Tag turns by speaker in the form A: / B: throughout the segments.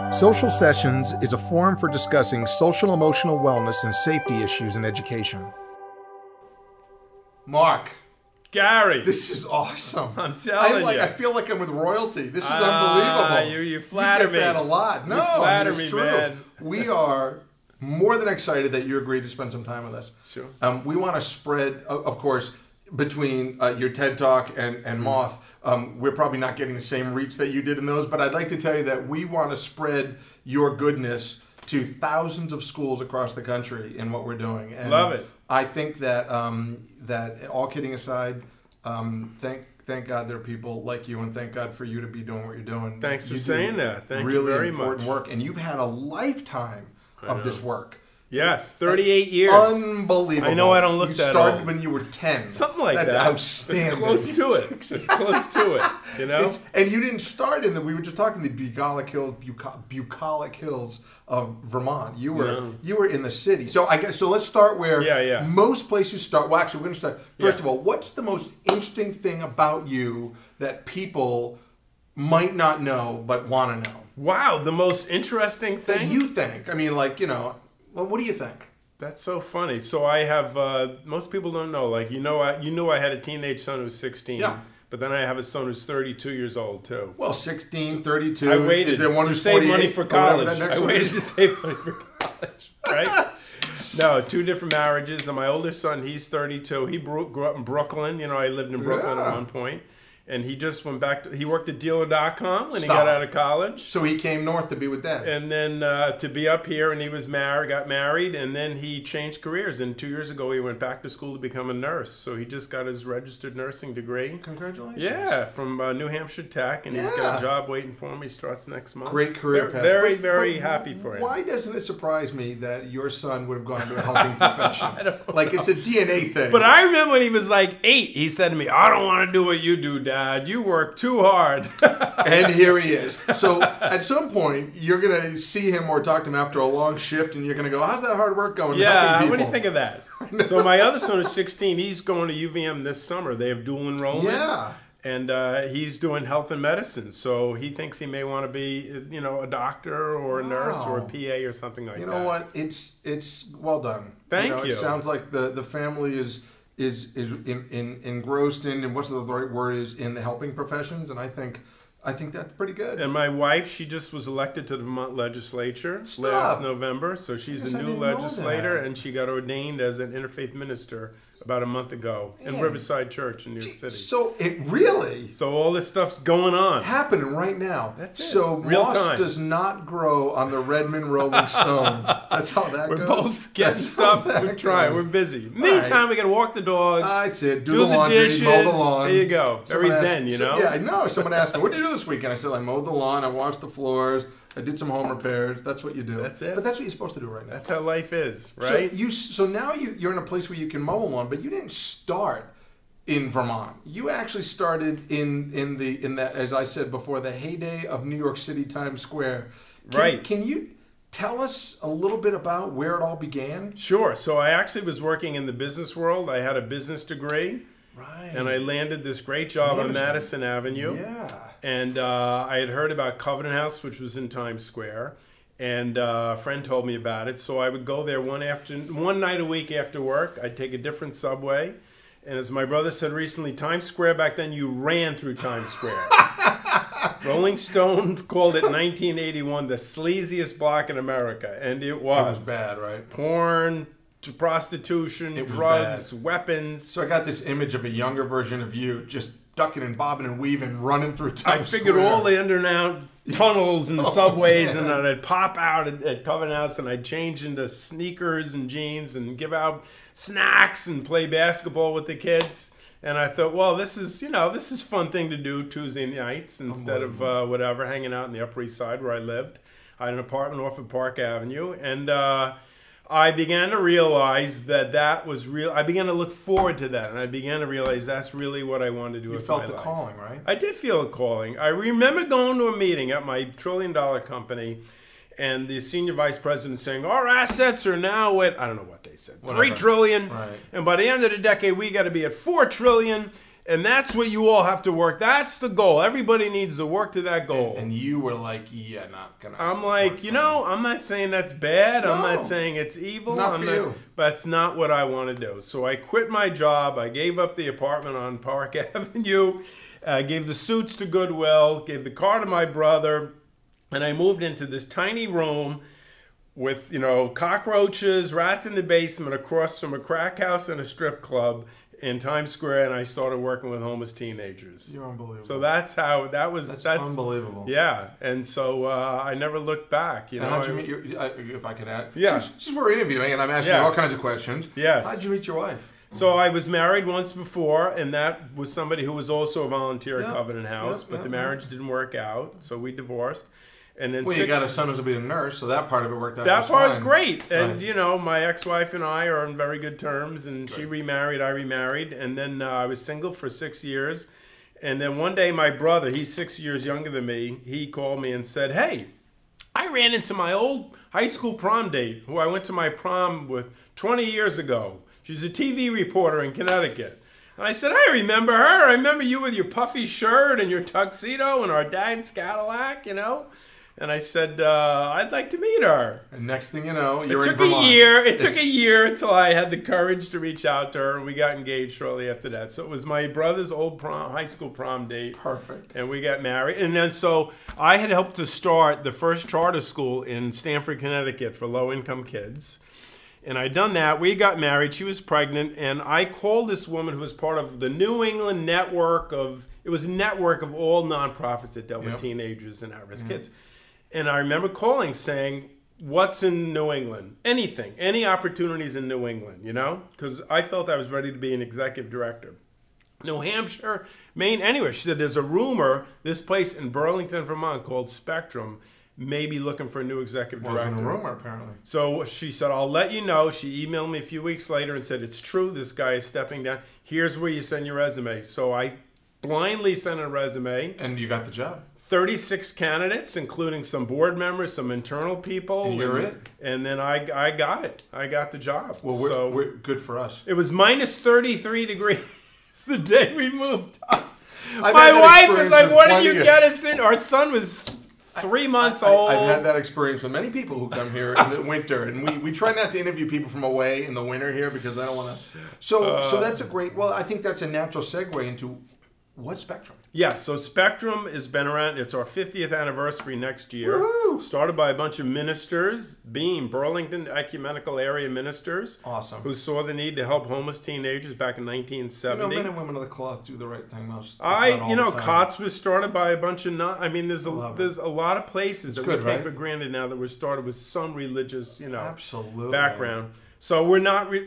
A: Social Sessions is a forum for discussing social emotional wellness and safety issues in education. Mark.
B: Gary.
A: This is awesome.
B: I'm telling you.
A: I feel like I'm with royalty. This is unbelievable.
B: You flatter me.
A: You get that a lot. No,
B: you flatter
A: it's
B: me,
A: true.
B: man.
A: We are more than excited that you agreed to spend some time with us.
B: Sure.
A: We want to spread, of course, between your TED Talk and Moth, we're probably not getting the same reach that you did in those, but I'd like to tell you that we want to spread your goodness to thousands of schools across the country in what we're doing. And
B: love it.
A: I think that that all kidding aside, thank God there are people like you, and thank God for you to be doing what you're doing.
B: Thanks for saying that. Thank you
A: Really
B: very
A: important
B: much.
A: work, and you've had a lifetime of this work.
B: Yes, 38 years.
A: Unbelievable.
B: I know I don't look
A: you
B: that
A: started
B: old.
A: when you were 10.
B: Something like
A: That's
B: that.
A: outstanding.
B: It's close to it. It's close to it. You know?
A: And you didn't start in we were just talking the bucolic hills of Vermont. You were in the city. So let's start where most places start. Well, actually, we're going to start. First of all, what's the most interesting thing about you that people might not know but want to know?
B: Wow, the most interesting thing?
A: That you think. I mean, well, what do you think?
B: That's so funny. So I have, most people don't know, you knew I had a teenage son who's 16.
A: Yeah.
B: But then I have a son who's 32 years old, too.
A: Well, 16, 32.
B: I waited
A: Is there one
B: to
A: who's
B: save money for college.
A: I
B: waited to save money for college, right? No, 2 different marriages. And my older son, he's 32. He grew up in Brooklyn. You know, I lived in Brooklyn at one point. And he just went back he worked at dealer.com when he got out of college.
A: So he came north to be with Dad.
B: And then to be up here, and he was got married, and then he changed careers. And 2 years ago, he went back to school to become a nurse. So he just got his registered nursing degree.
A: Congratulations.
B: Yeah, from New Hampshire Tech, and he's got a job waiting for him. He starts next month.
A: Great career path.
B: Very, very happy for him.
A: Why doesn't it surprise me that your son would have gone into a helping profession?
B: I don't know.
A: Like, it's a DNA thing.
B: But I remember when he was like 8, he said to me, "I don't want to do what you do, Dad. You work too hard."
A: And here he is. So at some point, you're going to see him or talk to him after a long shift, and you're going to go, "How's that hard work going?"
B: Yeah, what do you think of that? So my other son is 16. He's going to UVM this summer. They have dual enrollment.
A: Yeah.
B: And he's doing health and medicine. So he thinks he may want to be, a doctor or a nurse or a PA or something like that.
A: You know what? It's well done.
B: Thank you.
A: It sounds like the family is engrossed in, and what's the right word is, in the helping professions, and I think that's pretty good.
B: And my wife, she just was elected to the Vermont legislature last November, so she's a new legislator, and she got ordained as an interfaith minister about a month ago in Riverside Church in New York City.
A: So it really...
B: So all this stuff's going on.
A: Happening right now.
B: That's it.
A: So
B: Real
A: moss
B: time.
A: does not grow on the Redmond Rolling Stone. That's how that goes.
B: We're both getting stuff. We're trying. We're busy. Meantime, we got to walk the dog.
A: That's it.
B: Do the
A: laundry,
B: dishes.
A: mow the lawn.
B: There you go. Very zen, you know?
A: Yeah, I know. Someone asked me, "What did you do this weekend?" I said, "I mowed the lawn. I washed the floors. I did some home repairs." That's what you do.
B: That's it.
A: But that's what you're supposed to do right now.
B: That's how life is, right?
A: So now you're in a place where you can mow a lawn, but you didn't start in Vermont. You actually started in that, as I said before, the heyday of New York City Times Square. Can you tell us a little bit about where it all began?
B: Sure. So I actually was working in the business world. I had a business degree.
A: Right.
B: And I landed this great job on Madison Avenue.
A: Yeah.
B: And I had heard about Covenant House, which was in Times Square. And a friend told me about it. So I would go there one night a week after work. I'd take a different subway. And as my brother said recently, Times Square back then, you ran through Times Square. Rolling Stone called it 1981 the sleaziest block in America. And it was.
A: It was bad, right?
B: Porn, prostitution, drugs, weapons.
A: So I got this image of a younger version of you just ducking and bobbing and weaving, running through Times Square.
B: I figured all the underground tunnels and the subways, and then I'd pop out at Covenant House, and I'd change into sneakers and jeans and give out snacks and play basketball with the kids. And I thought, well, this is a fun thing to do Tuesday nights instead of hanging out in the Upper East Side where I lived. I had an apartment off of Park Avenue, and I began to realize that was real. I began to look forward to that, and I began to realize that's really what I wanted to do with my life.
A: You felt the calling, right?
B: I did feel a calling. I remember going to a meeting at my trillion-dollar company, and the senior vice president saying, "Our assets are now at," I don't know what they said, 3 trillion.
A: Right.
B: And by the end of the decade, we got to be at 4 trillion. And that's what you all have to work. That's the goal. Everybody needs to work to that goal.
A: And you were like, yeah, not gonna.
B: I'm like, I'm not saying that's bad. No, I'm not saying it's evil.
A: Not for you.
B: But that's not what I want to do. So I quit my job. I gave up the apartment on Park Avenue. I gave the suits to Goodwill. Gave the car to my brother. And I moved into this tiny room with, cockroaches, rats in the basement across from a crack house and a strip club in Times Square, and I started working with homeless teenagers.
A: You're unbelievable.
B: So that's how that was.
A: That's unbelievable.
B: Yeah, and so I never looked back.
A: How'd you meet your? If I could add.
B: Yeah.
A: Since we're interviewing, and I'm asking you all kinds of questions.
B: Yes.
A: How'd you meet your wife?
B: So I was married once before, and that was somebody who was also a volunteer at Covenant House, but the marriage didn't work out, so we divorced. And then
A: you got a son who's going to be a nurse, so that part of it worked out.
B: That part was great. And, my ex-wife and I are on very good terms, and she remarried, I remarried. And then I was single for 6 years. And then one day my brother, he's 6 years younger than me, he called me and said, hey, I ran into my old high school prom date, who I went to my prom with 20 years ago. She's a TV reporter in Connecticut. And I said, I remember her. I remember you with your puffy shirt and your tuxedo and our dad's Cadillac, And I said, I'd like to meet her.
A: And next thing you know, you're in
B: Vermont. It took a year until I had the courage to reach out to her, and we got engaged shortly after that. So it was my brother's old high school prom date.
A: Perfect.
B: And we got married. And then so I had helped to start the first charter school in Stamford, Connecticut for low-income kids. And I'd done that. We got married. She was pregnant. And I called this woman who was part of the New England network it was a network of all nonprofits that dealt with teenagers and at-risk kids. And I remember calling saying, what's in New England? Anything. Any opportunities in New England, Because I felt I was ready to be an executive director. New Hampshire, Maine, anywhere. She said, there's a rumor, this place in Burlington, Vermont called Spectrum may be looking for a new executive director.
A: Wasn't a rumor, apparently.
B: So she said, I'll let you know. She emailed me a few weeks later and said, it's true, this guy is stepping down. Here's where you send your resume. So I blindly sent a resume.
A: And you got the job.
B: 36 candidates, including some board members, some internal people.
A: And you're it.
B: And then I got it. I got the job.
A: Well, we're good for us.
B: It was minus 33 degrees the day we moved up. My wife was like, what did you get us in? Our son was 3 months old.
A: I've had that experience with many people who come here in the winter. And we try not to interview people from away in the winter here because I don't want to. So that's I think that's a natural segue into what's Spectrum?
B: Yeah, so Spectrum has been around. It's our 50th anniversary next year.
A: Woo-hoo!
B: Started by a bunch of ministers, Burlington Ecumenical Area ministers.
A: Awesome.
B: Who saw the need to help homeless teenagers back in 1970.
A: Men and women of the cloth do the right thing most.
B: COTS was started by a bunch of there's a lot of places we take for granted now that were started with some religious,
A: absolutely
B: background. So we're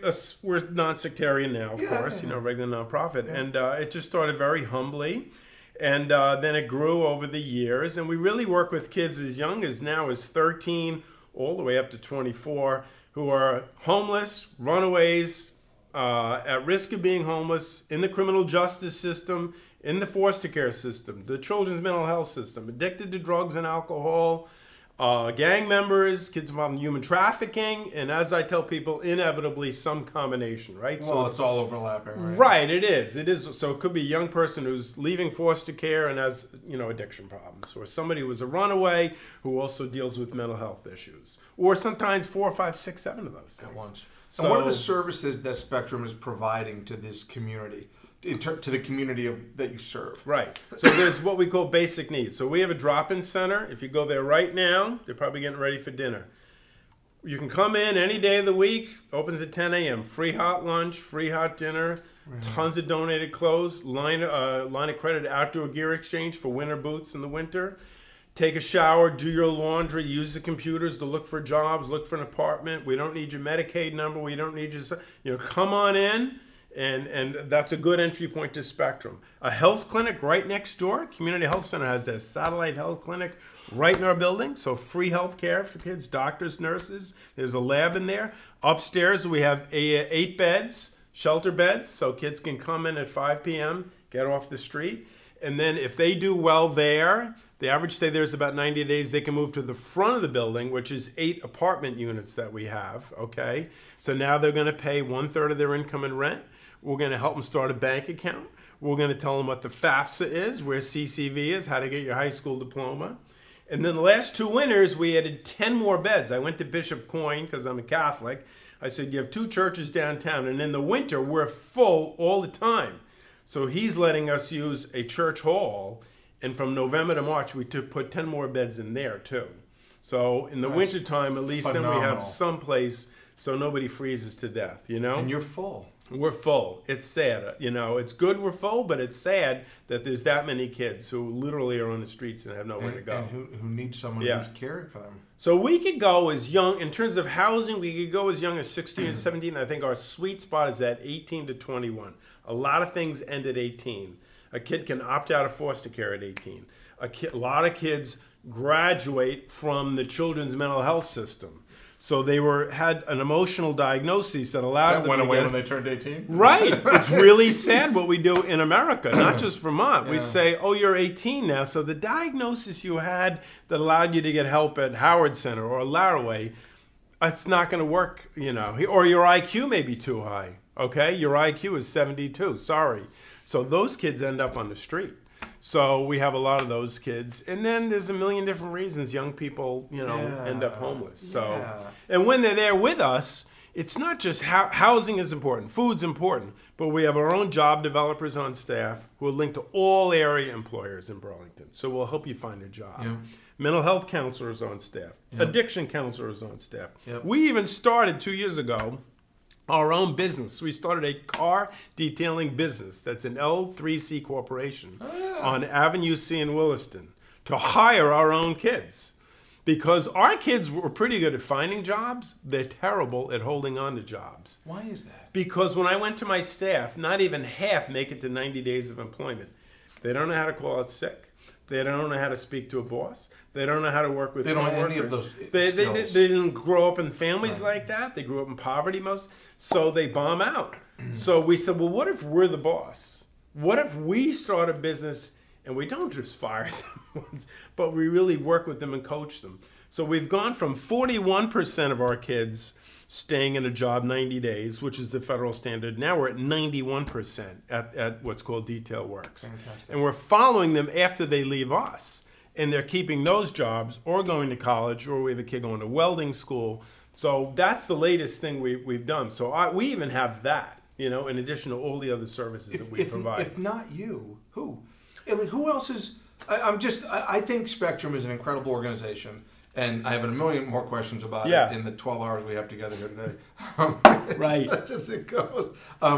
B: non-sectarian now, of course, regular nonprofit. Yeah. And it just started very humbly. And then it grew over the years. And we really work with kids as young as now as 13 all the way up to 24 who are homeless, runaways, at risk of being homeless, in the criminal justice system, in the foster care system, the children's mental health system, addicted to drugs and alcohol, gang members, kids involved in human trafficking, and as I tell people, inevitably some combination, right?
A: Well, it's all overlapping, right?
B: Right, it is. It is. So it could be a young person who's leaving foster care and has, addiction problems, or somebody who's a runaway who also deals with mental health issues, or sometimes 4, 5, 6, 7 of those things.
A: At once. So, and what are the services that Spectrum is providing to this community? To the community that you serve.
B: Right. So there's what we call basic needs. So we have a drop-in center. If you go there right now, they're probably getting ready for dinner. You can come in any day of the week. Opens at 10 a.m. Free hot lunch, free hot dinner, tons of donated clothes, line of credit outdoor gear exchange for winter boots in the winter. Take a shower, do your laundry, use the computers to look for jobs, look for an apartment. We don't need your Medicaid number. We don't need your, come on in. And that's a good entry point to Spectrum. A health clinic right next door. Community Health Center has their satellite health clinic right in our building. So free health care for kids, doctors, nurses. There's a lab in there. Upstairs we have 8 beds, shelter beds, so kids can come in at 5 p.m., get off the street. And then if they do well there, the average stay there is about 90 days. They can move to the front of the building, which is 8 apartment units that we have, okay? So now they're going to pay 1/3 of their income in rent. We're going to help them start a bank account. We're going to tell them what the FAFSA is, where CCV is, how to get your high school diploma. And then the last 2 winters, we added 10 more beds. I went to Bishop Coyne, because I'm a Catholic. I said, you have 2 churches downtown, and in the winter, we're full all the time. So he's letting us use a church hall, and from November to March, we put 10 more beds in there, too. So in the wintertime, at least then we have some place so nobody freezes to death, you know?
A: And you're full.
B: We're full. It's sad. You know, it's good we're full, but it's sad that there's that many kids who literally are on the streets and have nowhere to go.
A: And who need someone who's caring for them.
B: So we could go as young, in terms of housing, we could go as young as 16 and 17. I think our sweet spot is at 18 to 21. A lot of things end at 18. A kid can opt out of foster care at 18. A lot of kids graduate from the children's mental health system. So they had an emotional diagnosis that allowed them to
A: went away when they turned 18?
B: Right. It's really sad what we do in America, not just Vermont. We say, oh, you're 18 now. So the diagnosis you had that allowed you to get help at Howard Center or Laraway, it's not going to work, you know. Or your IQ may be too high, okay? Your IQ is 72, sorry. So those kids end up on the street. So we have a lot of those kids. And then there's a million different reasons young people, you know, end up homeless. So, and when they're there with us, it's not just housing is important, food's important, but we have our own job developers on staff who are linked to all area employers in Burlington. So we'll help you find a job. Yeah. Mental health counselors on staff, addiction counselors on staff. Yep. We even started 2 years ago our own business. We started a car detailing business that's an L3C corporation on Avenue C in Williston to hire our own kids. Because our kids were pretty good at finding jobs, they're terrible at holding on to jobs.
A: Why is that?
B: Because when I went to my staff, not even half make it to 90 days of employment. They don't know how to call out sick. They don't know how to speak to a boss. They don't know how to work with coworkers. They don't have any of those skills. They didn't grow up in families like that. They grew up in poverty most. So they bomb out. So we said, well, what if we're the boss? What if we start a business and we don't just fire them once, but we really work with them and coach them? So we've gone from 41% of our kids staying in a job 90 days, which is the federal standard. Now we're at 91% at what's called Detail Works. Fantastic. And we're following them after they leave us. And they're keeping those jobs or going to college, or we have a kid going to welding school. So that's the latest thing we've done. So we even have that, you know, in addition to all the other services that we provide.
A: If not you, who? I mean, who else is... I think Spectrum is an incredible organization. And I have a million more questions about it in the 12 hours we have together here today.
B: Right.
A: Such as it goes.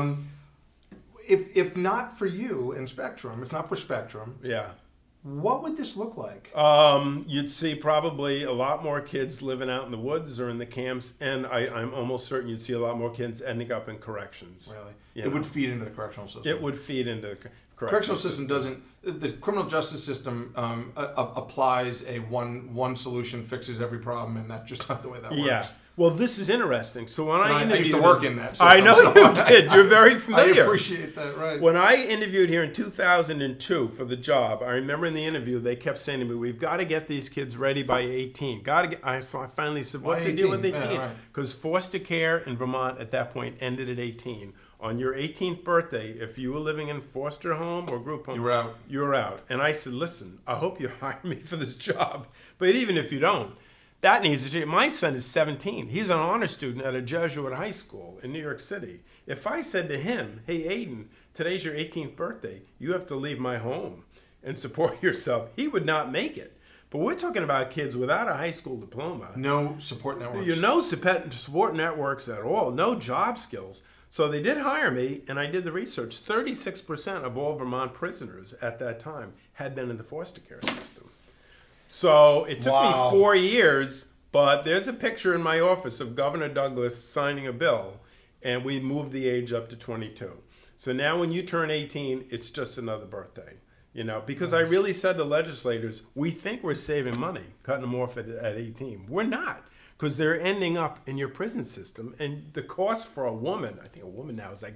A: If not for you and Spectrum, if not for Spectrum, what would this look like?
B: You'd see probably a lot more kids living out in the woods or in the camps, and I'm almost certain you'd see a lot more kids ending up in corrections.
A: Really? It would feed into the correctional system.
B: It would feed into the
A: correctional system. The criminal justice system applies a one solution fixes every problem, and that's just not the way that works.
B: Yeah. Well, this is interesting. So when I interviewed,
A: I used to work in that system.
B: I know you did. You're very familiar.
A: I appreciate that, right.
B: When I interviewed here in 2002 for the job, I remember in the interview they kept saying to me, we've got to get these kids ready by 18. So I finally said, what's the deal with 18? Because foster care in Vermont at that point ended at 18. On your 18th birthday, if you were living in foster home or group home, you were out. And I said, listen, I hope you hire me for this job. But even if you don't, that needs to change. My son is 17. He's an honor student at a Jesuit high school in New York City. If I said to him, hey, Aiden, today's your 18th birthday, you have to leave my home and support yourself, he would not make it. But we're talking about kids without a high school diploma.
A: No support networks.
B: No support networks at all. No job skills. So they did hire me, and I did the research. 36% of all Vermont prisoners at that time had been in the foster care system. So it took me 4 years, but there's a picture in my office of Governor Douglas signing a bill, and we moved the age up to 22. So now when you turn 18, it's just another birthday. You know, because I really said to legislators, we think we're saving money, cutting them off at 18. We're not, because they're ending up in your prison system. And the cost for a woman, I think a woman now is like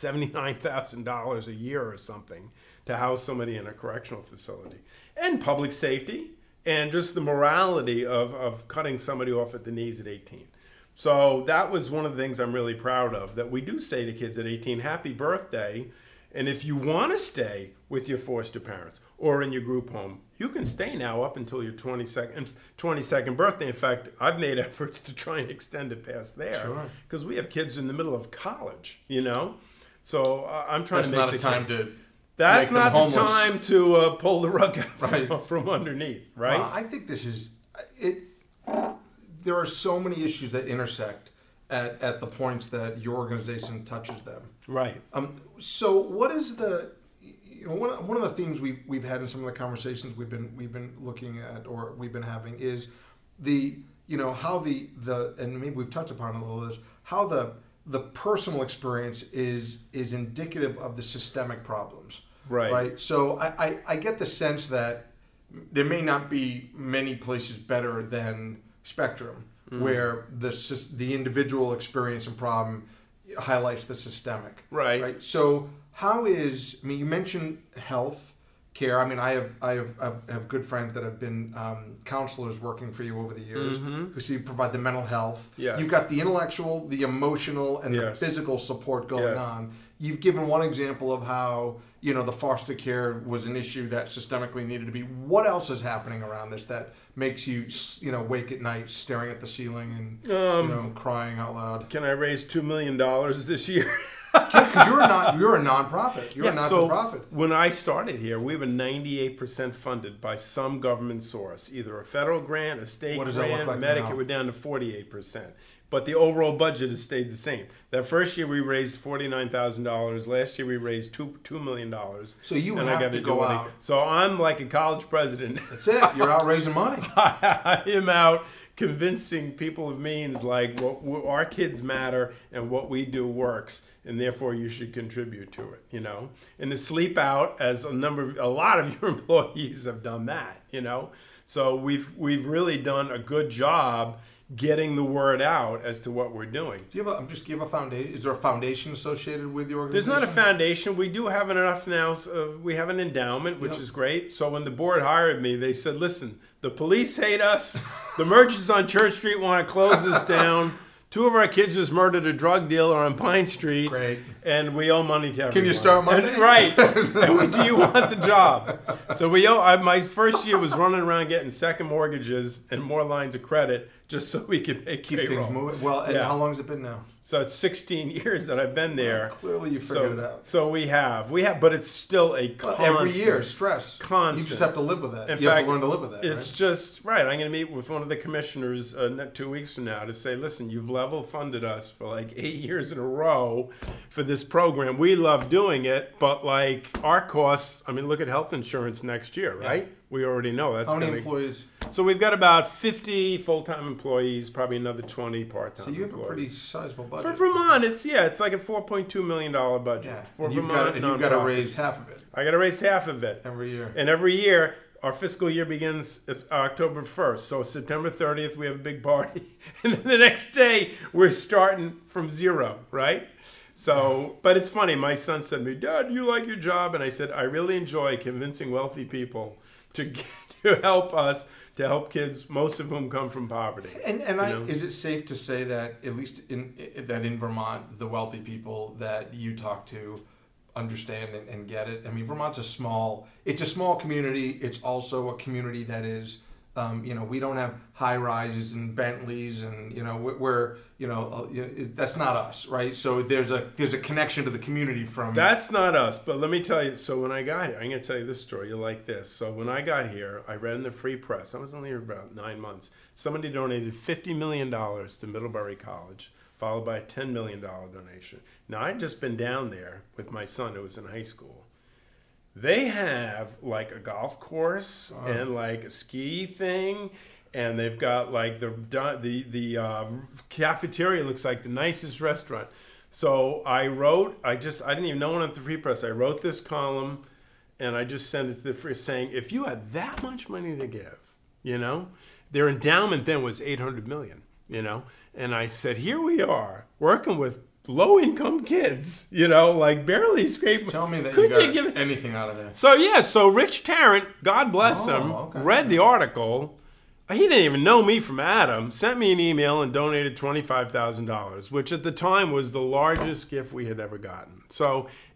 B: $79,000 a year or something to house somebody in a correctional facility. And public safety. And just the morality of cutting somebody off at the knees at 18. So that was one of the things I'm really proud of, that we do say to kids at 18, happy birthday. And if you want to stay with your foster parents or in your group home, you can stay now up until your 22nd birthday. In fact, I've made efforts to try and extend it past there because we have kids in the middle of college, you know. So I'm trying to make
A: That's not a time to.
B: That's not the time to pull the rug out from underneath, right?
A: I think this is it. There are so many issues that intersect at the points that your organization touches them.
B: Right.
A: So what is the one of the themes we've had in some of the conversations we've been looking at or we've been having is how the and maybe we've touched upon a little of this, how the personal experience is indicative of the systemic problems. Right. So I get the sense that there may not be many places better than Spectrum, where the individual experience and problem highlights the systemic. Right. So you mentioned health care. I mean, I have good friends that have been counselors working for you over the years who provide the mental health.
B: Yes.
A: You've got the intellectual, the emotional, and the physical support going on. You've given one example of how the foster care was an issue that systemically needed to be. What else is happening around this that makes you wake at night staring at the ceiling and crying out loud?
B: Can I raise $2 million this year?
A: Because you're a nonprofit. You're a not-for-profit.
B: So when I started here, we were 98% funded by some government source, either a federal grant, a state grant, Medicaid. We're down to 48%. But the overall budget has stayed the same. That first year we raised $49,000. Last year we raised $2 million.
A: So you have to go out.
B: So I'm like a college president.
A: That's it. You're out raising money.
B: I am out convincing people of means like our kids matter and what we do works, and therefore you should contribute to it. And to sleep out, as a lot of your employees have done that. So we've really done a good job getting the word out as to what we're doing.
A: Do you have a foundation? Is there a foundation associated with the organization?
B: There's not a foundation. We do have enough now. We have an endowment, which is great. So when the board hired me, they said, listen, the police hate us. The merchants on Church Street want to close us down. 2 of our kids just murdered a drug dealer on Pine Street.
A: Great.
B: And we owe money to everyone.
A: Can you start Monday?
B: Right. And do you want the job? So my first year was running around getting second mortgages and more lines of credit just so we could keep
A: things moving. Well, and how long has it been now?
B: So it's 16 years that I've been there.
A: Well, clearly you figured it out.
B: So we have, but it's still a constant.
A: Every year, stress.
B: Constant.
A: You just have to live with that.
B: You
A: have to learn to live with that.
B: It's just, right. I'm going to meet with one of the commissioners 2 weeks from now to say, listen, you've level funded us for like 8 years in a row for this program. We love doing it, but like our costs, look at health insurance next year, right? Yeah. We already know that's going to...
A: How many employees?
B: So we've got about 50 full-time employees, probably another 20 part-time employees.
A: So you have a pretty sizable budget.
B: For Vermont, it's like a $4.2 million budget.
A: Yeah.
B: For
A: and
B: Vermont,
A: you've got to raise half of it.
B: I got to raise half of it.
A: Every year.
B: And every year, our fiscal year begins October 1st. So September 30th, we have a big party. And then the next day, we're starting from zero, right? So, but it's funny. My son said to me, Dad, do you like your job? And I said, I really enjoy convincing wealthy people to help kids, most of whom come from poverty.
A: And is it safe to say that at least in Vermont, the wealthy people that you talk to understand and get it? Vermont's a small community. It's also a community that is, we don't have high rises and Bentleys and that's not us, right? So there's a connection to the community from.
B: That's not us, but let me tell you. So when I got here, I'm going to tell you this story. You'll like this. So when I got here, I read in the Free Press. I was only here about 9 months. Somebody donated $50 million to Middlebury College, followed by a $10 million donation. Now I'd just been down there with my son, who was in high school. They have like a golf course and like a ski thing, and they've got like the cafeteria looks like the nicest restaurant. So I didn't even know one at the Free Press. I wrote this column, and I just sent it to the Free, saying, if you had that much money to give, their endowment then was $800 million, and I said, here we are working with low-income kids, like barely scraping.
A: Tell me that you got anything out of that.
B: So Rich Tarrant, God bless him, read the article. He didn't even know me from Adam, sent me an email and donated $25,000, which at the time was the largest gift we had ever gotten. So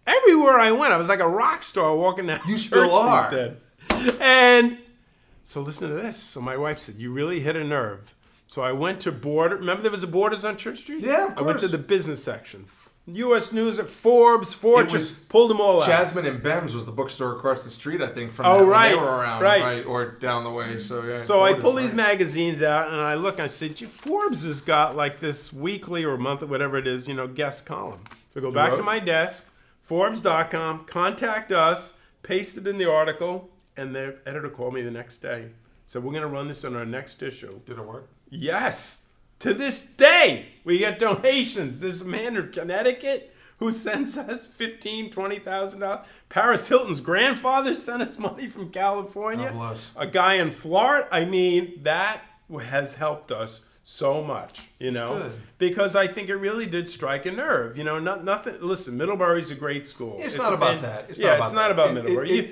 B: Everywhere I went, I was like a rock star walking down.
A: You still are.
B: And so listen to this. So my wife said, you really hit a nerve. So I went to Borders. Remember there was a Borders on Church Street?
A: Yeah, of course.
B: I went to the business section. U.S. News, Forbes, Fortune, pulled them all out.
A: Jasmine and Bem's was the bookstore across the street, I think, from when they were around, right, or down the way. So yeah.
B: So I pull these magazines out and I look and I said, gee, Forbes has got like this weekly or monthly, whatever it is, guest column. So I go back to my desk, Forbes.com, contact us, paste it in the article, and the editor called me the next day. Said, we're going to run this in our next issue.
A: Did it work?
B: Yes. To this day, we get donations. This man in Connecticut who sends us $15,000, $20,000. Paris Hilton's grandfather sent us money from California. A guy in Florida. I mean, that has helped us so much, because I think it really did strike a nerve. Nothing. Listen, Middlebury's a great school.
A: It's not about that.
B: It's not about Middlebury.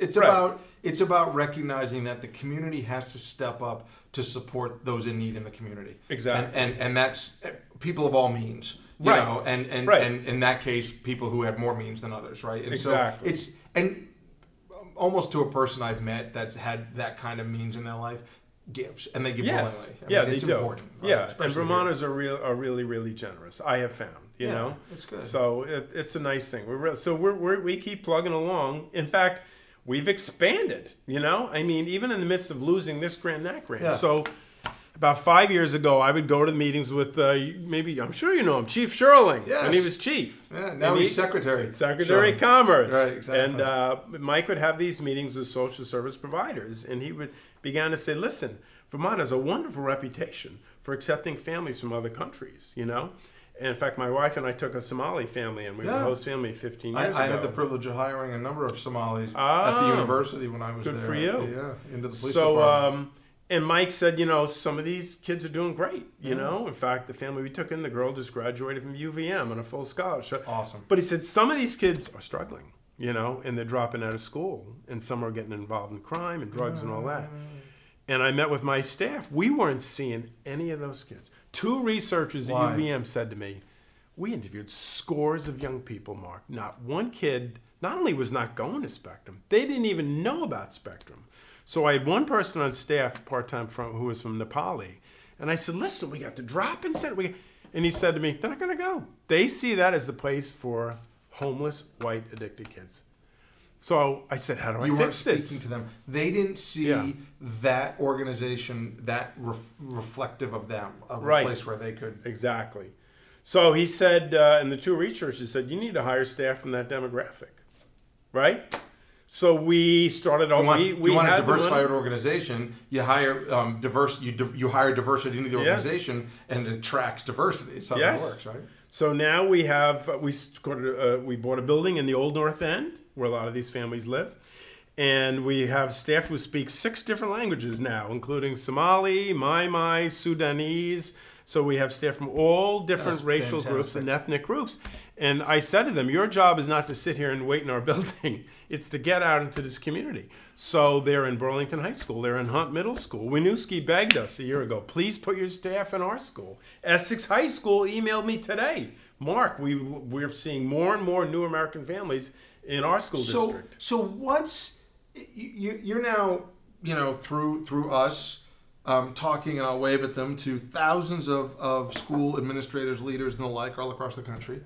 A: It's about recognizing that the community has to step up to support those in need in the community.
B: Exactly.
A: And that's people of all means. You know, and in that case, people who have more means than others, right? And
B: exactly.
A: So it's almost to a person I've met that's had that kind of means in their life gives, and they give willingly.
B: They do. Important, right? Yeah, and Vermonters are really, really generous. I have found. You know,
A: it's good.
B: So it's a nice thing. We keep plugging along. In fact, we've expanded. I mean, even in the midst of losing this grant, that grant. Yeah. So about 5 years ago, I would go to the meetings with maybe, I'm sure you know him, Chief Sherling.
A: Yes.
B: And he was chief.
A: Yeah, now he's Secretary
B: of Commerce.
A: Right, exactly.
B: And Mike would have these meetings with social service providers, and he began to say, listen, Vermont has a wonderful reputation for accepting families from other countries, And in fact, my wife and I took a Somali family, and we were a host family 15 years ago.
A: I had the privilege of hiring a number of Somalis at the university when I was there.
B: Good for you.
A: Yeah, into the police department.
B: And Mike said, some of these kids are doing great, In fact, the family we took in, the girl just graduated from UVM on a full scholarship.
A: Awesome.
B: But he said some of these kids are struggling, and they're dropping out of school, and some are getting involved in crime and drugs and all that. And I met with my staff. We weren't seeing any of those kids. 2 researchers at UVM said to me, we interviewed scores of young people, Mark. Not one kid not only was not going to Spectrum, they didn't even know about Spectrum. So I had one person on staff, part-time, who was from Nepali. And I said, listen, we got the drop-in center. And he said to me, they're not going to go. They see that as the place for homeless, white, addicted kids. So I said, how do I fix this? You weren't
A: speaking to them. They didn't see that organization that reflective of them, of a place where they could.
B: Exactly. So he said, and the 2 researchers said, you need to hire staff from that demographic, right? So we started off.
A: If you want a diversified organization, you hire you hire diversity into the organization, and it attracts diversity. It's how it works, right?
B: So now we have we bought a building in the Old North End where a lot of these families live, and we have staff who speak 6 different languages now, including Somali, Mai, Sudanese. So we have staff from all different racial groups and ethnic groups. And I said to them, your job is not to sit here and wait in our building. It's to get out into this community. So they're in Burlington High School. They're in Hunt Middle School. Winooski begged us a year ago, please put your staff in our school. Essex High School emailed me today. Mark, we're seeing more and more new American families in our school district.
A: So what's, you're now, through us, talking, and I'll wave at them, to thousands of school administrators, leaders, and the like all across the country.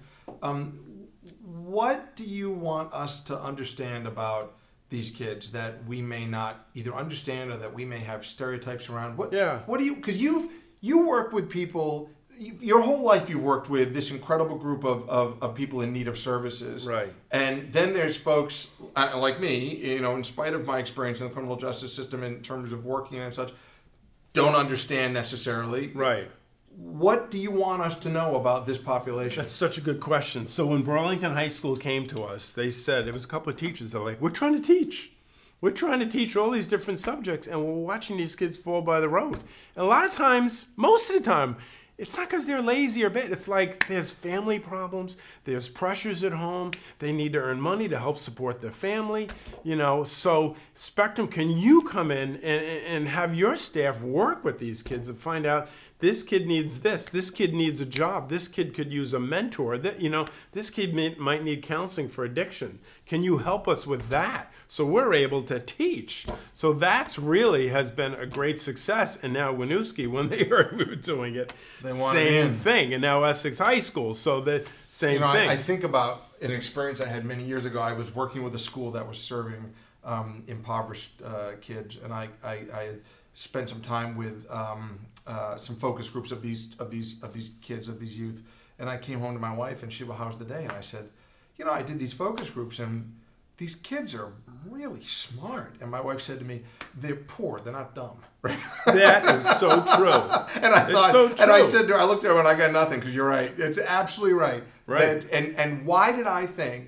A: What do you want us to understand about these kids that we may not either understand or that we may have stereotypes around? What do you, because you work with people, your whole life you've worked with this incredible group of people in need of services.
B: Right.
A: And then there's folks like me, in spite of my experience in the criminal justice system in terms of working and such, don't understand necessarily.
B: Right.
A: What do you want us to know about this population?
B: That's such a good question. So when Burlington High School came to us, they said, it was a couple of teachers that were like, we're trying to teach. We're trying to teach all these different subjects, and we're watching these kids fall by the road. And a lot of times, most of the time, it's not because they're lazy or bad. It's like there's family problems, there's pressures at home, they need to earn money to help support their family, So Spectrum, can you come in and have your staff work with these kids and find out this kid needs this kid needs a job, this kid could use a mentor, this kid might need counseling for addiction. Can you help us with that? So we're able to teach. So that's really has been a great success. And now Winooski, when they heard we were doing it, same thing. And now Essex High School, so the same thing.
A: I think about an experience I had many years ago. I was working with a school that was serving impoverished kids, and I had spent some time with some focus groups of these kids, of these youth. And I came home to my wife, and she said, "How's the day?" And I said, I did these focus groups, and these kids are really smart. And my wife said to me, "They're poor. They're not dumb."
B: That is so true.
A: And I thought, so and I said to her, I looked at her and I got nothing, because you're right. It's absolutely right.
B: Right.
A: And why did I think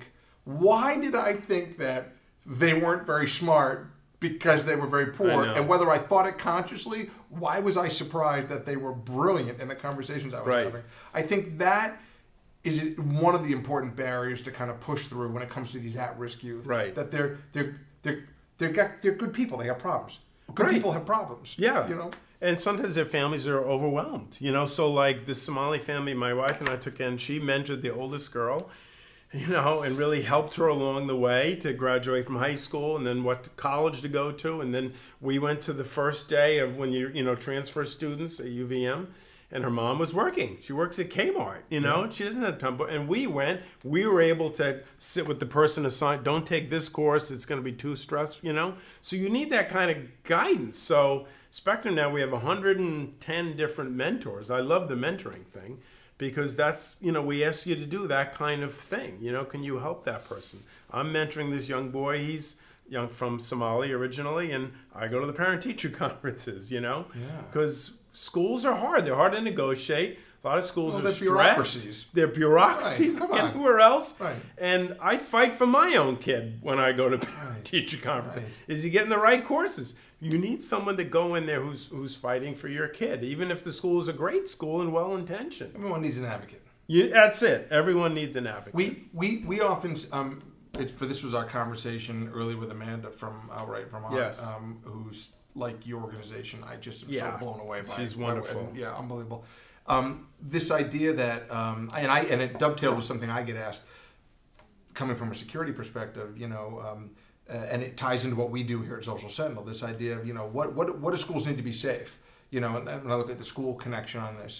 A: that they weren't very smart? Because they were very poor. And whether I thought it consciously, why was I surprised that they were brilliant in the conversations I was having? I think that is one of the important barriers to kind of push through when it comes to these at-risk youth.
B: Right.
A: That they're good people. They have problems. Good people have problems.
B: Yeah. And sometimes their families are overwhelmed. So like the Somali family my wife and I took in, she mentored the oldest girl, and really helped her along the way to graduate from high school and then what college to go to. And then we went to the first day of when you transfer students at UVM. And her mom was working. She works at Kmart, She doesn't have time. And we were able to sit with the person assigned, don't take this course, it's going to be too stressful, So you need that kind of guidance. So Spectrum now, we have 110 different mentors. I love the mentoring thing because that's, we ask you to do that kind of thing. Can you help that person? I'm mentoring this young boy. He's young from Somalia originally, and I go to the parent-teacher conferences, because schools are hard. They're hard to negotiate. A lot of schools are stressed.
A: Bureaucracies.
B: They're bureaucracies.
A: Right. Come on.
B: Anywhere else.
A: Right.
B: And I fight for my own kid when I go to parent-teacher conferences. Right. Is he getting the right courses? You need someone to go in there who's fighting for your kid, even if the school is a great school and well-intentioned.
A: Everyone needs an advocate.
B: That's it. Everyone needs an advocate.
A: We often... this was our conversation earlier with Amanda from Outright Vermont,
B: yes.
A: Who's like your organization. I just am so blown away by it.
B: She's wonderful.
A: Yeah, unbelievable. This idea that and it dovetailed with something I get asked, coming from a security perspective, and it ties into what we do here at Social Sentinel. This idea of what do schools need to be safe? And I look at the school connection on this,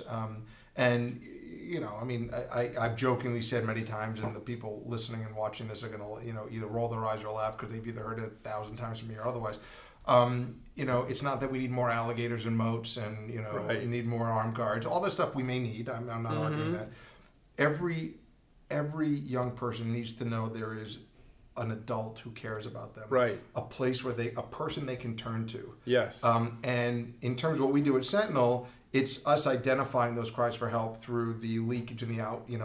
A: I've jokingly said many times, and the people listening and watching this are going to, either roll their eyes or laugh because they've either heard it 1,000 times from me or otherwise. It's not that we need more alligators and moats and,
B: right.
A: we need more armed guards. All this stuff we may need. I'm not arguing that. Every young person needs to know there is an adult who cares about them.
B: Right.
A: A place where a person they can turn to.
B: Yes.
A: And in terms of what we do at Sentinel, it's us identifying those cries for help through the leakage and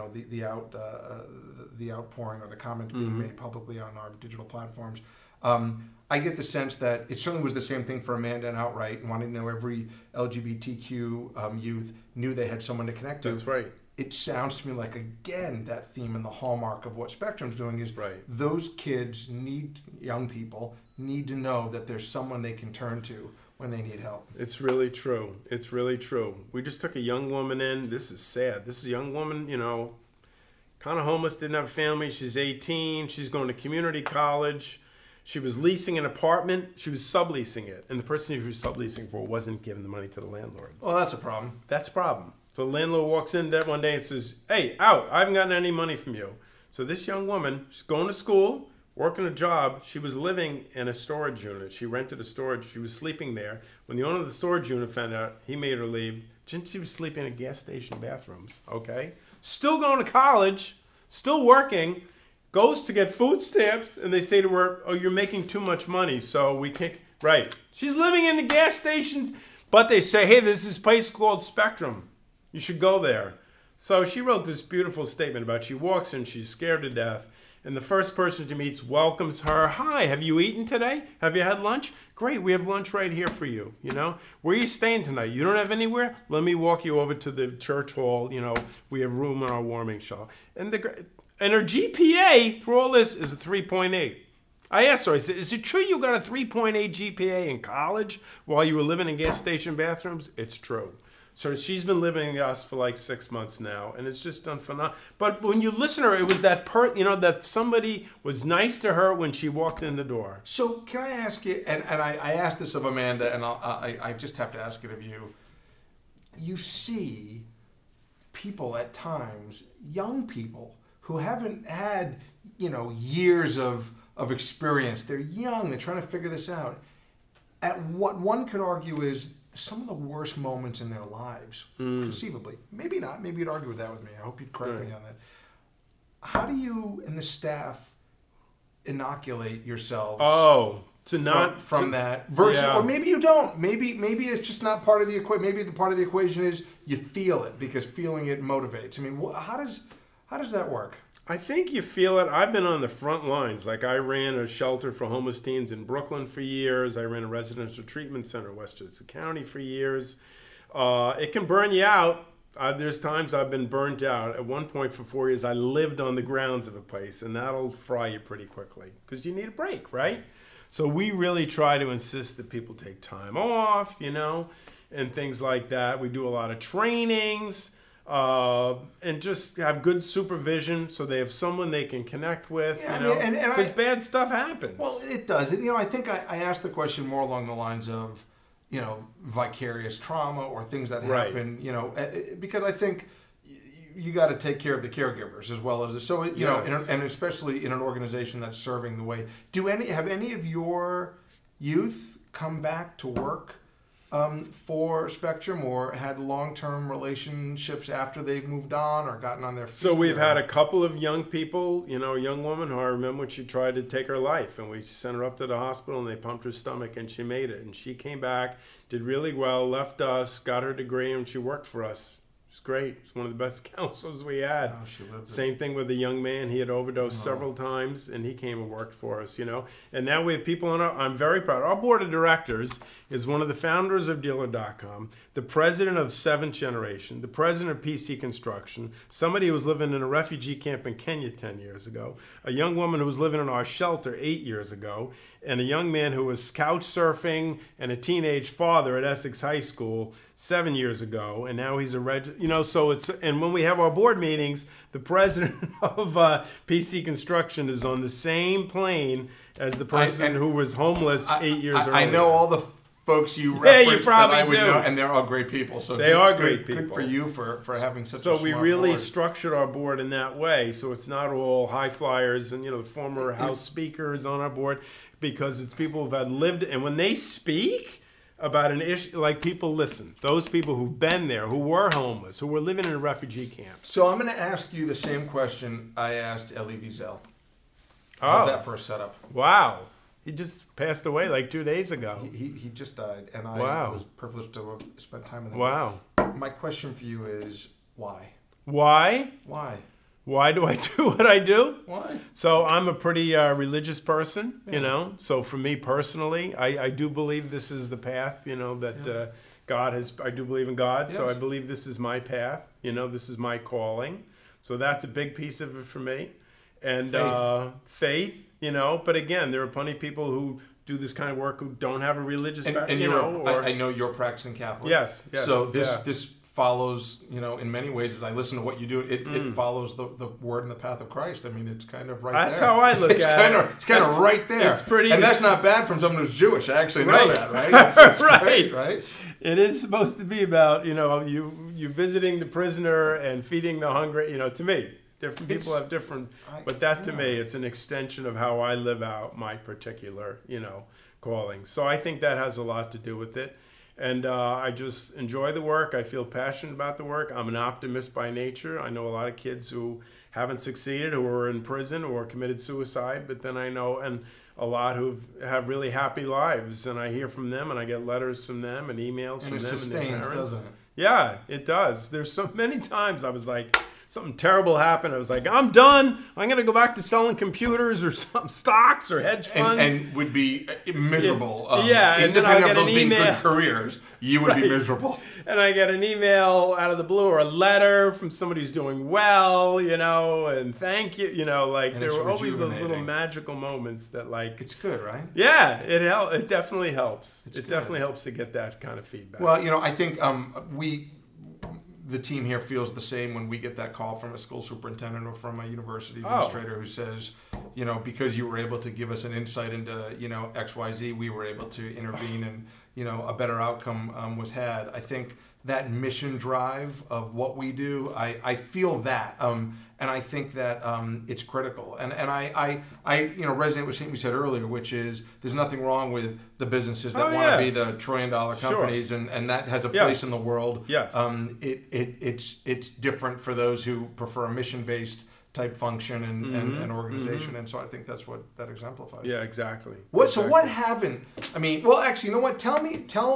A: the outpouring or the comments being made publicly on our digital platforms. I get the sense that it certainly was the same thing for Amanda and Outright, and wanting to know every LGBTQ youth knew they had someone to connect to.
B: That's right.
A: It sounds to me like, again, that theme and the hallmark of what Spectrum's doing is those kids young people need to know that there's someone they can turn to when they need help.
B: It's really true. It's really true. We just took a young woman in. This is sad. This is a young woman, kind of homeless, didn't have a family. She's 18. She's going to community college. She was leasing an apartment. She was subleasing it. And the person she was subleasing for wasn't giving the money to the landlord.
A: Well, that's a problem.
B: That's a problem. So the landlord walks in one day and says, "Hey, out. I haven't gotten any money from you." So this young woman, she's going to school, working a job. She was living in a storage unit. She rented a storage. She was sleeping there. When the owner of the storage unit found out, he made her leave. She was sleeping in gas station bathrooms, okay? Still going to college, still working, goes to get food stamps, and they say to her, "Oh, you're making too much money, so we can't." Right. She's living in the gas stations, but they say, "Hey, there's this place called Spectrum. You should go there." So she wrote this beautiful statement about she walks in, she's scared to death, And the first person she meets welcomes her. Hi, have you eaten today? Have you had lunch? Great, we have lunch right here for you. You know, where are you staying tonight? You don't have anywhere? Let me walk you over to the church hall. You know, we have room in our warming shawl. And her GPA for all this is a 3.8. I asked her, I said, is it true you got a 3.8 GPA in college while you were living in gas station bathrooms? It's true. So she's been living with us for like 6 months now, and it's just done phenomenal. But when you listen to her, it was that that somebody was nice to her when she walked in the door.
A: So can I ask you, and I asked this of Amanda, and I just have to ask it of you. You see people at times, young people, who haven't had, years of experience. They're young, they're trying to figure this out. At what one could argue is some of the worst moments in their lives, conceivably. Maybe not. Maybe you'd argue with that with me. I hope you'd correct me on that. How do you and the staff inoculate yourselves? From that versus, or maybe you don't. Maybe it's just not part of the equation. Maybe the part of the equation is you feel it because feeling it motivates. I mean, how does that work?
B: I think you feel it. I've been on the front lines. Like I ran a shelter for homeless teens in Brooklyn for years. I ran a residential treatment center in Westchester County for years. It can burn you out. There's times I've been burnt out. At one point for 4 years, I lived on the grounds of a place, and that'll fry you pretty quickly because you need a break, right? So we really try to insist that people take time off, and things like that. We do a lot of trainings. And just have good supervision so they have someone they can connect with, because bad stuff happens.
A: Well, it does. I think I asked the question more along the lines of, vicarious trauma or things that happen, because I think you got to take care of the caregivers as well as and especially in an organization that's serving the way. Have any of your youth come back to work for Spectrum or had long-term relationships after they've moved on or gotten on their feet?
B: So we've had a couple of young people, a young woman who I remember when she tried to take her life, and we sent her up to the hospital and they pumped her stomach and she made it. And she came back, did really well, left us, got her degree, and she worked for us. It's great. It's one of the best counselors we had. Same thing with a young man. He had overdosed several times, and he came and worked for us, And now we have people on I'm very proud. Our board of directors is one of the founders of Dealer.com, the president of Seventh Generation, the president of PC Construction, somebody who was living in a refugee camp in Kenya 10 years ago, a young woman who was living in our shelter 8 years ago, and a young man who was couch surfing and a teenage father at Essex High School 7 years ago, and now he's so it's, and when we have our board meetings, the president of PC Construction is on the same plane as the person who was homeless 8 years earlier.
A: I know all the folks you referenced that I would know, and they're all great people. So
B: they are great people.
A: Good for you for having such a
B: smart
A: board.
B: So we really structured our board in that way, so it's not all high flyers and the former House speakers on our board, because it's people who've had lived, and when they speak about an issue, like people listen. Those people who've been there, who were homeless, who were living in a refugee camp.
A: So I'm going to ask you the same question I asked Elie Wiesel. How's that for a setup?
B: Wow. He just passed away like 2 days ago.
A: He just died, and I was privileged to have spent time with him.
B: Wow.
A: My question for you is, why?
B: Why?
A: Why?
B: Why do I do what I do?
A: Why?
B: So I'm a pretty religious person, So for me personally, I do believe this is the path, that God has. I do believe in God, so I believe this is my path. This is my calling. So that's a big piece of it for me. And faith, But again, there are plenty of people who do this kind of work who don't have a religious background.
A: I know you're practicing Catholic.
B: Yes.
A: So this follows, in many ways, as I listen to what you do, it follows the word and the path of Christ. I mean, it's kind of right
B: that's
A: there.
B: That's how I look at it.
A: It's kind of right there.
B: It's pretty.
A: And that's not bad from someone who's Jewish. I actually know that, right? It's
B: right.
A: Great, right?
B: It is supposed to be about, you visiting the prisoner and feeding the hungry, to me. Different people have different, but that to me, it's an extension of how I live out my particular, calling. So I think that has a lot to do with it. And I just enjoy the work. I feel passionate about the work. I'm an optimist by nature. I know a lot of kids who haven't succeeded, who are in prison or committed suicide, but then I know a lot who have really happy lives. And I hear from them, and I get letters from them and emails from them and their parents.
A: Doesn't it?
B: Yeah, it does. There's so many times I was like, something terrible happened. I was like, I'm done. I'm going to go back to selling computers or some stocks or hedge funds.
A: And would be miserable.
B: And then I get an email.
A: Being good careers, you would be miserable.
B: And I get an email out of the blue or a letter from somebody who's doing well, and thank you, like there were always those little magical moments that like.
A: It's good, right?
B: Yeah, it definitely helps. It definitely helps to get that kind of feedback.
A: Well, I think the team here feels the same when we get that call from a school superintendent or from a university administrator who says, because you were able to give us an insight into, XYZ, we were able to intervene and, a better outcome was had. I think that mission drive of what we do, I feel that. And I think that it's critical. And I resonate with something we said earlier, which is there's nothing wrong with the businesses that want to be the $1 trillion companies, and that has a place in the world.
B: Yes.
A: It's different for those who prefer a mission-based type function and organization, and so I think that's what that exemplifies.
B: Yeah, exactly.
A: So what haven't? Actually, you know what? Tell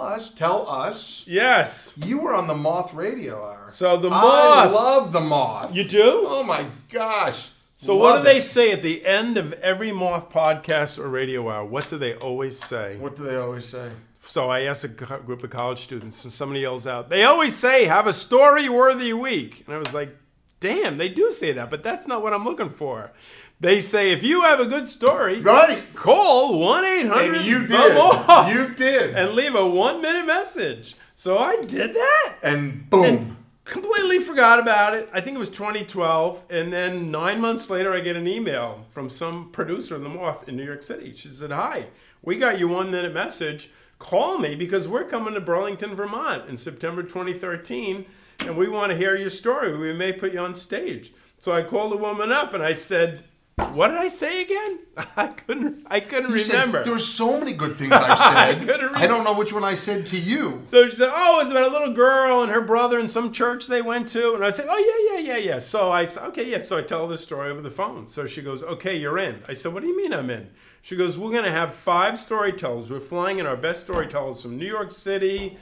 A: us.
B: Yes.
A: You were on the Moth Radio Hour.
B: So the Moth.
A: I love the Moth.
B: You do?
A: Oh my gosh.
B: So what do they say at the end of every Moth podcast or radio hour? What do they always say?
A: What do they always say?
B: So I asked a group of college students, and somebody yells out, they always say, have a story-worthy week. And I was like, damn, they do say that, but that's not what I'm looking for. They say, if you have a good story, call 1-800.
A: And you did. You did.
B: And leave a 1-minute message. So I did that.
A: And boom.
B: And completely forgot about it. I think it was 2012. And then 9 months later, I get an email from some producer in the Moth in New York City. She said, hi, we got your 1-minute message. Call me because we're coming to Burlington, Vermont in September 2013. And we want to hear your story. We may put you on stage. So I called the woman up and I said, what did I say again? I couldn't remember.
A: Said, there were so many good things I said. I don't know which one I said to you.
B: So she said, it's about a little girl and her brother in some church they went to. And I said, yeah. So I said, okay, yeah. So I tell the story over the phone. So she goes, okay, you're in. I said, what do you mean I'm in? She goes, we're going to have 5 storytellers. We're flying in our best storytellers from New York City,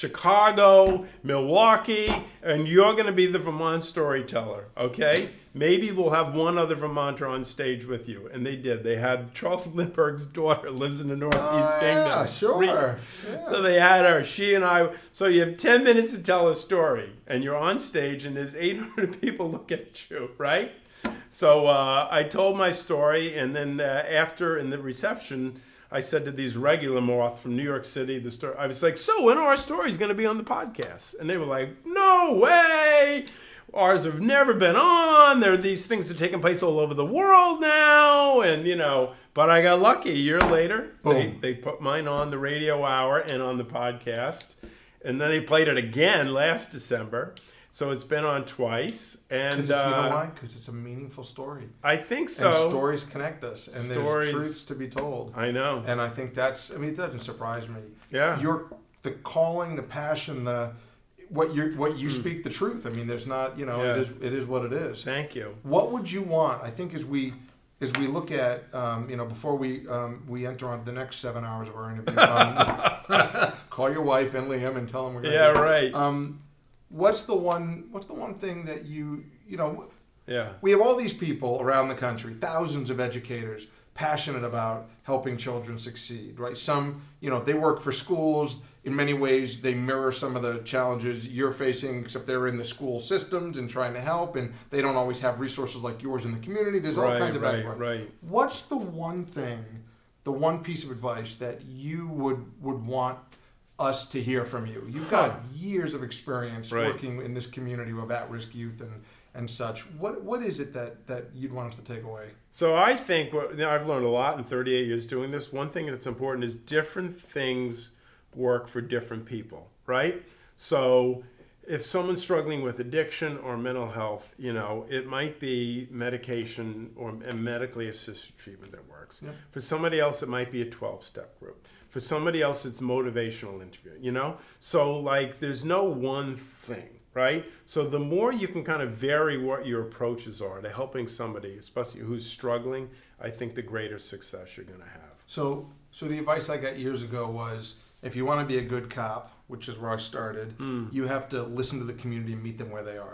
B: Chicago, Milwaukee, and you're going to be the Vermont storyteller, okay? Maybe we'll have one other Vermonter on stage with you. And they did. They had Charles Lindbergh's daughter lives in the Northeast Kingdom.
A: Yeah, sure. Yeah.
B: So they had her. She and I. So you have 10 minutes to tell a story, and you're on stage, and there's 800 people looking at you, right? So I told my story, and then after in the reception, I said to these regular Moth from New York City, I was like, so when are our stories going to be on the podcast? And they were like, no way. Ours have never been on. There are these things that are taking place all over the world now. And, but I got lucky. A year later, they put mine on the radio hour and on the podcast. And then they played it again last December. So it's been on twice. And
A: you know why? Because it's a meaningful story.
B: I think so.
A: And stories connect us. And there's truths to be told.
B: I know.
A: And I think it doesn't surprise me.
B: Yeah.
A: The calling, the passion, what you speak the truth. I mean, there's not, it is what it is.
B: Thank you.
A: What would you want? I think as we look at, before we enter on the next 7 hours of our interview, call your wife and Liam and tell them we're going to.
B: Yeah, right.
A: What's the one thing that you know?
B: Yeah.
A: We have all these people around the country, thousands of educators, passionate about helping children succeed, right? Some, they work for schools. In many ways, they mirror some of the challenges you're facing, except they're in the school systems and trying to help, and they don't always have resources like yours in the community. There's all kinds of background.
B: Right.
A: What's the one piece of advice that you would want us to hear from you? You've got years of experience working in this community of at-risk youth and such. What is it that you'd want us to take away?
B: So I think I've learned a lot in 38 years doing this. One thing that's important is different things work for different people, right? So if someone's struggling with addiction or mental health, it might be medication or medically assisted treatment that works. Yep. For somebody else, it might be a 12-step group. For somebody else, it's motivational interview, So there's no one thing, right? So the more you can kind of vary what your approaches are to helping somebody, especially who's struggling, I think the greater success you're going to have.
A: So the advice I got years ago was, if you want to be a good cop, which is where I started, you have to listen to the community and meet them where they are.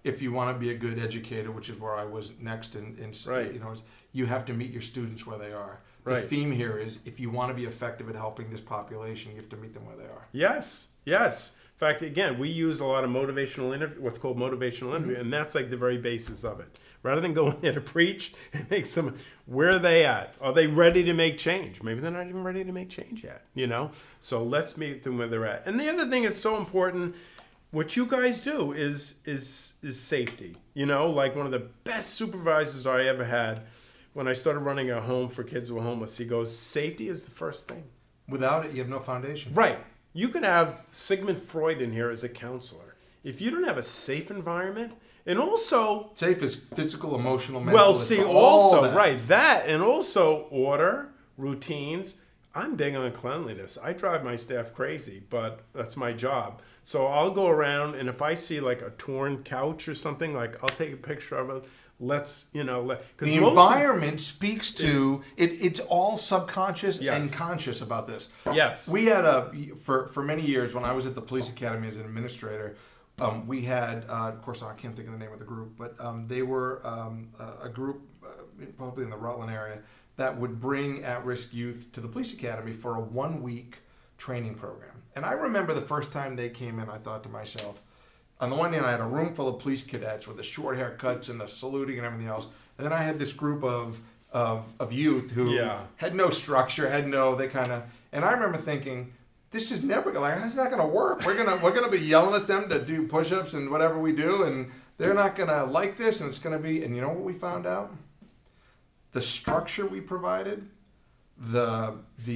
A: if you want to be a good educator, which is where I was next in you know, you have to meet your students where they are. The theme here is if you want to be effective at helping this population, you have to meet them where they are.
B: Yes, yes. In fact, again, we use a lot of motivational interview, what's called motivational interview, and that's like the very basis of it. Rather than going there to preach, it makes them, where are they at? Are they ready to make change? Maybe they're not even ready to make change yet, you know? So let's meet them where they're at. And the other thing that's so important, what you guys do is safety. You know, like one of the best supervisors I ever had when I started running a home for kids who were homeless, he goes, safety is the first thing.
A: Without it, you have no foundation.
B: Right. You can have Sigmund Freud in here as a counselor. If you don't have a safe environment, and also...
A: Safe is physical, emotional, mental.
B: Well, see, also, that. Right, that, and also order, routines. I'm big on cleanliness. I drive my staff crazy, but that's my job. So I'll go around, and if I see like a torn couch or something, like I'll take a picture of it. Let's, you know, because
A: the environment speaks to it. It's all subconscious and conscious about this.
B: Yes,
A: we had for many years when I was at the police academy as an administrator. We had, of course, I can't think of the name of the group, but they were a group probably in the Rutland area that would bring at-risk youth to the police academy for a 1-week training program. And I remember the first time they came in, I thought to myself, on the one hand, I had a room full of police cadets with the short haircuts and the saluting and everything else. And then I had this group of youth who had no structure, and I remember thinking, this is never it's not gonna work. We're gonna be yelling at them to do push-ups and whatever we do, and they're not gonna like this, and it's gonna be, and you know what we found out? The structure we provided, the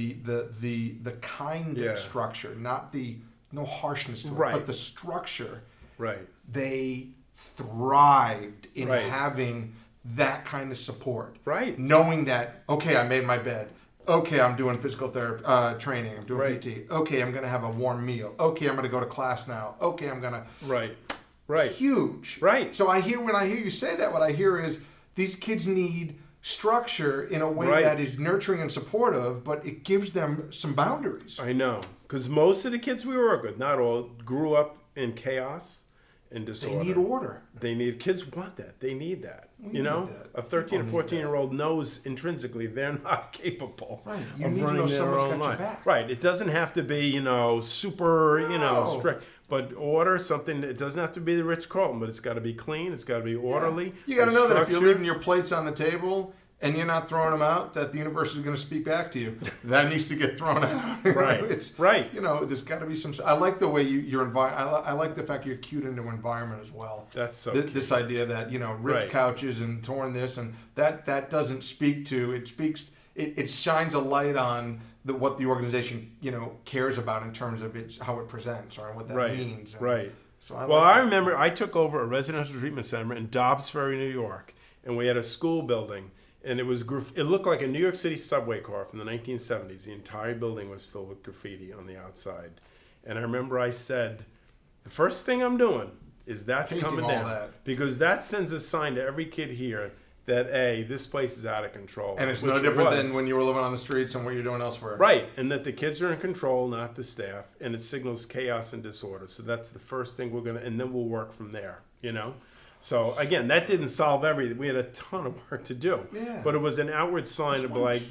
A: kind of structure, not no harshness to it, but the structure.
B: Right.
A: They thrived in having that kind of support.
B: Right.
A: Knowing that, okay, I made my bed. Okay, I'm doing physical therapy training. I'm doing PT. Okay, I'm going to have a warm meal. Okay, I'm going to go to class now. Okay, I'm going to...
B: Right.
A: Huge.
B: Right.
A: So when I hear you say that, what I hear is these kids need structure in a way that is nurturing and supportive, but it gives them some boundaries.
B: I know. Because most of the kids we work with, not all, grew up in chaos and disorder.
A: They need order.
B: Kids want that. They need that. A 13 or 14-year-old knows intrinsically they're not capable of running their own life. Right. It doesn't have to be, super, strict. But order, something, it doesn't have to be the Ritz-Carlton, but it's got to be clean. It's got to be orderly.
A: Yeah. You got to know that if you're leaving your plates on the table and you're not throwing them out, that the universe is going to speak back to you. That needs to get thrown out.
B: Right.
A: There's got to be some... I like the way I like the fact you're cued into environment as well.
B: That's so
A: This idea that, ripped couches and torn this, and that doesn't speak to... It shines a light on what the organization, cares about in terms of how it presents or what that means.
B: Right. So I remember I took over a residential treatment center in Dobbs Ferry, New York, and we had a school building. And it looked like a New York City subway car from the 1970s. The entire building was filled with graffiti on the outside. And I remember I said, the first thing I'm doing is that's coming down. Because that sends a sign to every kid here that, this place is out of control.
A: And it's no different than when you were living on the streets and what you're doing elsewhere.
B: Right. And that the kids are in control, not the staff. And it signals chaos and disorder. So that's the first thing and then we'll work from there, So again, that didn't solve everything. We had a ton of work to do, but it was an outward sign of like,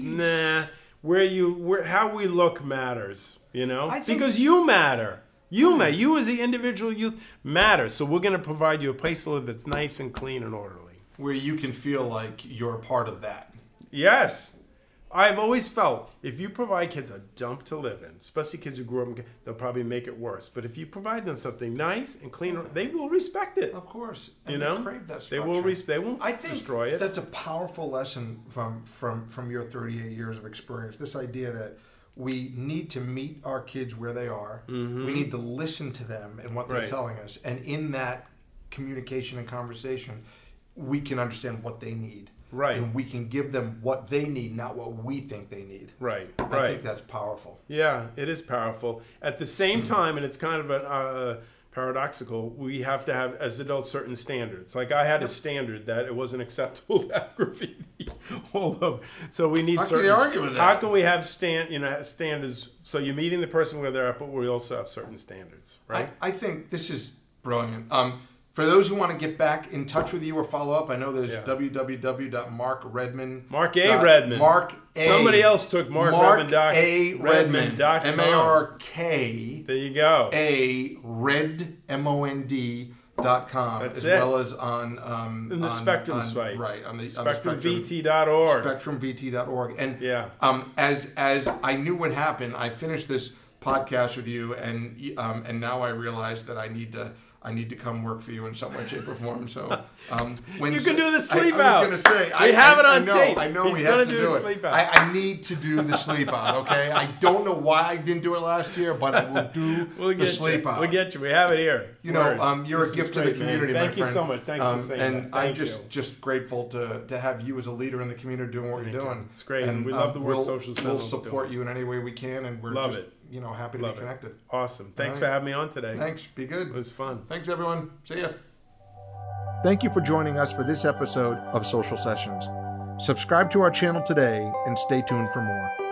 B: how we look matters, because you matter. You as the individual youth matter. So we're going to provide you a place to live that's nice and clean and orderly,
A: where you can feel like you're a part of that.
B: Yes. I've always felt if you provide kids a dump to live in, especially kids who grew up, they'll probably make it worse. But if you provide them something nice and clean, they will respect it.
A: Of course, and they crave that structure.
B: They won't destroy it.
A: That's a powerful lesson from your 38 years of experience. This idea that we need to meet our kids where they are. Mm-hmm. We need to listen to them and what they're telling us, and in that communication and conversation, we can understand what they need.
B: Right.
A: And we can give them what they need, not what we think they need.
B: Right.
A: I think that's powerful.
B: Yeah, it is powerful. At the same time, and it's kind of paradoxical, we have to have, as adults, certain standards. Like I had a standard that it wasn't acceptable to have graffiti all over. So we need certain...
A: How can you argue with that?
B: How can we have standards? So you're meeting the person where they're at, but we also have certain standards, right?
A: I think this is brilliant. For those who want to get back in touch with you or follow up, I know there's www.markredman.
B: Mark A. Redman.
A: Mark A.
B: Somebody else took Mark Redman.
A: Redman. M-A-R-K.
B: There you go.
A: A. Red, M-O-N-D.com.
B: That's
A: as
B: it.
A: well as on
B: the Spectrum site.
A: Right. On the
B: SpectrumVT.org.
A: SpectrumVT.org. And
B: yeah.
A: As I knew what happened, I finished this podcast with you, and now I realize that I need to come work for you in some way, shape, or form. So when
B: you can do the sleep out.
A: I was going to say,
B: we have it on tape.
A: I know
B: He's
A: we have to do
B: the
A: it.
B: Sleep out.
A: I need to do the sleep out. Okay, I don't know why I didn't do it last year, but I will do the sleep out.
B: We'll get you. We have it here.
A: You know, you're a gift to the community, my friend.
B: Thank you so much. Thanks for saying that.
A: And I'm just grateful to have you as a leader in the community doing what you're doing.
B: It's great, and we love the work Social Sentinels.
A: We'll support you in any way we can, and we're happy to be connected.
B: Awesome. Thanks for having me on today.
A: Thanks. Be good.
B: It was fun.
A: Thanks, everyone. See ya. Thank you for joining us for this episode of Social Sessions. Subscribe to our channel today and stay tuned for more.